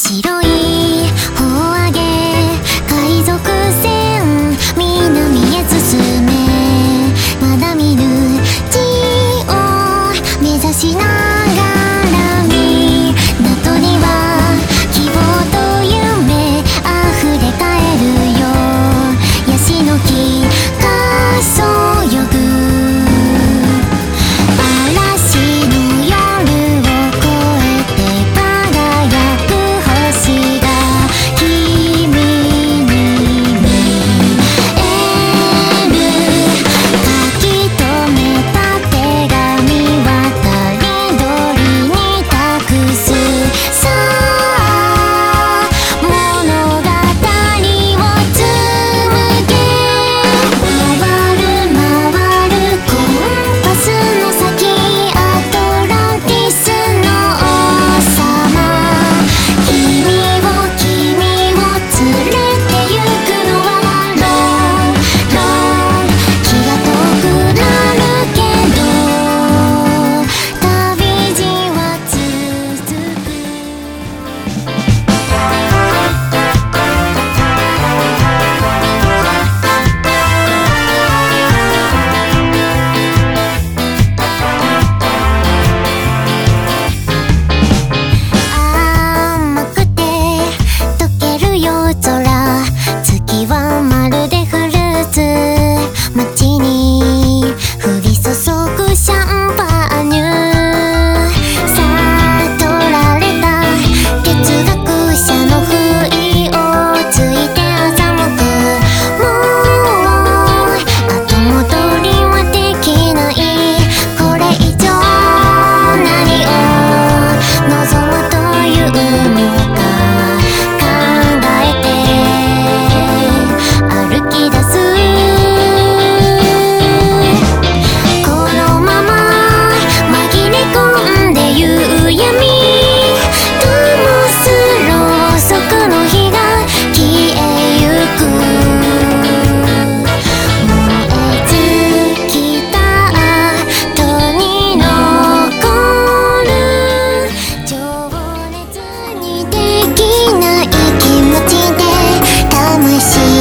白い帆上げ海賊船南へ進めまだ見ぬ地を目指しながら港には希望と夢あふれかえるよヤシの木がそよぐ嵐の夜を越えて輝く星が君に見える書き留めた手紙は誰鳥に託すさあ物語を紡げ回る回るコンパスの先アトランティスの王様君を連れて行くのはロンロン気が遠くなるけど旅路は続く甘くて溶ける夜空月はまるでフルーツ街に降り注ぐシャンパーニュ悟られた哲学者の不意をついて欺くもう後戻りはできないこれ以上何を望むというのか考えて歩き出すこのまま紛れ込んで夕闇でもすろ遅くの日が消えゆく燃え尽きた後に残る情熱にできない気持ちで魂